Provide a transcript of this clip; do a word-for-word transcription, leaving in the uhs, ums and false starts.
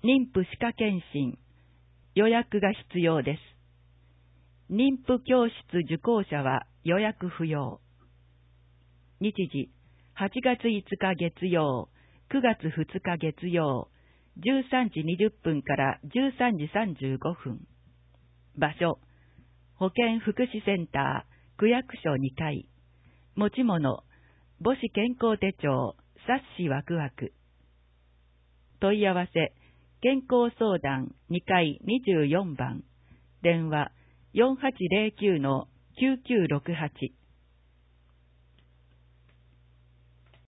妊婦歯科検診、予約が必要です。妊婦教室受講者は予約不要。日時、はちがついつか月曜、くがつふつか月曜、じゅうさんじにじゅっぷんからじゅうさんじさんじゅうごふん。場所、保健福祉センター、区役所にかい。持ち物、母子健康手帳、冊子ワクワク。問い合わせ、健康相談にかいにじゅうよんばん。電話、よんはちゼロきゅうのきゅうきゅうろくはち。